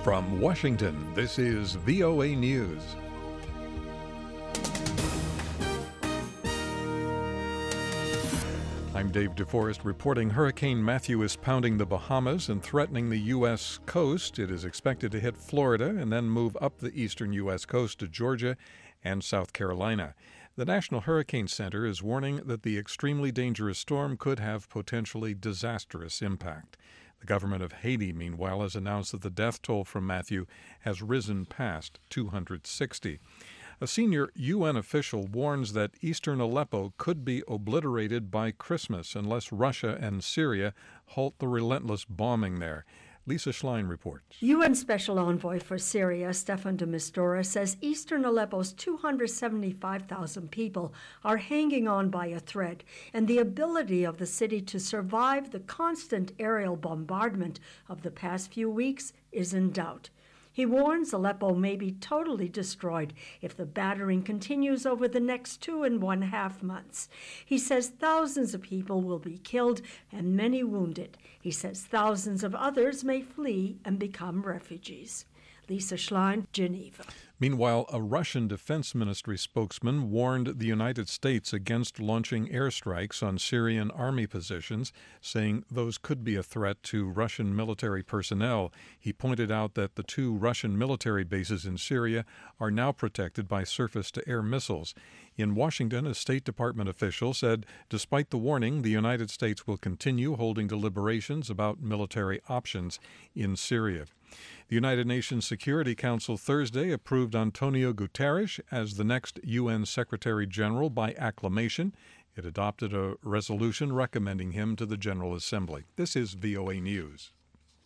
From Washington, this is VOA News. I'm Dave DeForest reporting Hurricane Matthew is pounding the Bahamas and threatening the U.S. coast. It is expected to hit Florida and then move up the eastern U.S. coast to Georgia and South Carolina. The National Hurricane Center is warning that the extremely dangerous storm could have potentially disastrous impact. The government of Haiti, meanwhile, has announced that the death toll from Matthew has risen past 260. A senior UN official warns that eastern Aleppo could be obliterated by Christmas unless Russia and Syria halt the relentless bombing there. Lisa Schlein reports. UN Special Envoy for Syria, Staffan de Mistura, says eastern Aleppo's 275,000 people are hanging on by a thread, and the ability of the city to survive the constant aerial bombardment of the past few weeks is in doubt. He warns Aleppo may be totally destroyed if the battering continues over the next 2.5 months. He says thousands of people will be killed and many wounded. He says thousands of others may flee and become refugees. Lisa Schlein, Geneva. Meanwhile, a Russian Defense Ministry spokesman warned the United States against launching airstrikes on Syrian army positions, saying those could be a threat to Russian military personnel. He pointed out that the 2 Russian military bases in Syria are now protected by surface-to-air missiles. In Washington, a State Department official said despite the warning, the United States will continue holding deliberations about military options in Syria. The United Nations Security Council Thursday approved Antonio Guterres as the next UN Secretary General by acclamation. It adopted a resolution recommending him to the General Assembly. This is VOA News.